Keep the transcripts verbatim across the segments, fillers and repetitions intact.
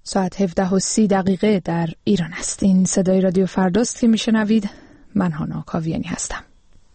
ساعت هفده و سی دقیقه در ایران است. این صدای رادیو فرداست که میشنوید. من هانا کاویانی هستم.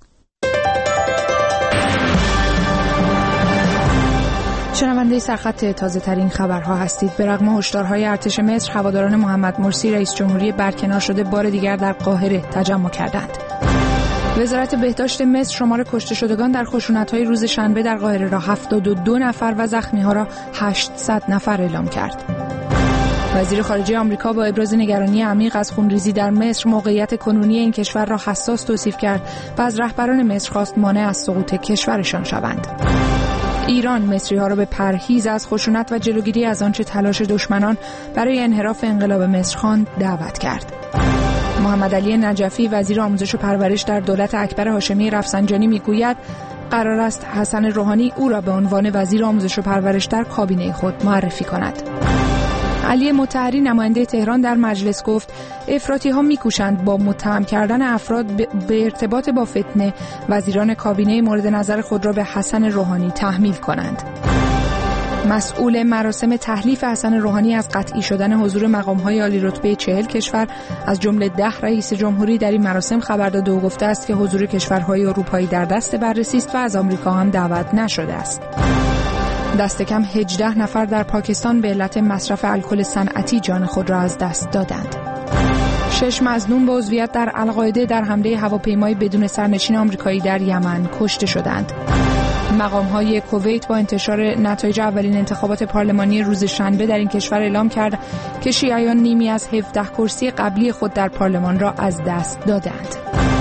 شنونده سرخط تازه ترین خبرها هستید. به رغم هشدارهای ارتش مصر، هواداران محمد مرسی رئیس جمهوری برکنار شده بار دیگر در قاهره تجمع کردند. وزارت بهداشت مصر شمار کشته شدگان در خشونت‌های روز شنبه در قاهره را هفتاد و دو نفر و زخمی‌ها را هشتصد نفر اعلام کرد. وزیر خارجه آمریکا با ابراز نگرانی عمیق از خونریزی در مصر، موقعیت کنونی این کشور را حساس توصیف کرد و از رهبران مصر خواست مانع از سقوط کشورشان شوند. ایران مصری‌ها را به پرهیز از خشونت و جلوگیری از آنچه تلاش دشمنان برای انحراف انقلاب مصر خواند دعوت کرد. محمد علی نجفی وزیر آموزش و پرورش در دولت اکبر هاشمی رفسنجانی میگوید قرار است حسن روحانی او را به عنوان وزیر آموزش و پرورش در کابینه خود معرفی کند. علی مطهری نماینده تهران در مجلس گفت افراطی‌ها می‌کوشند با متهم کردن افراد به ارتباط با فتنه وزیران کابینه مورد نظر خود را به حسن روحانی تحمیل کنند. مسئول مراسم تحلیف حسن روحانی از قطعی شدن حضور مقام‌های عالی رتبه چهل کشور از جمله ده رئیس جمهوری در این مراسم خبر داده و گفته است که حضور کشورهای اروپایی در دست بررسی است و از آمریکا هم دعوت نشده است. دست کم هجده نفر در پاکستان به علت مصرف الکل صنعتی جان خود را از دست دادند. شش مظنون با عضویت در القاعده در حمله هواپیمای بدون سرنشین آمریکایی در یمن کشته شدند. مقام‌های کویت با انتشار نتایج اولین انتخابات پارلمانی روز شنبه در این کشور اعلام کرد که شیعیان نیمی از هفده کرسی قبلی خود در پارلمان را از دست دادند.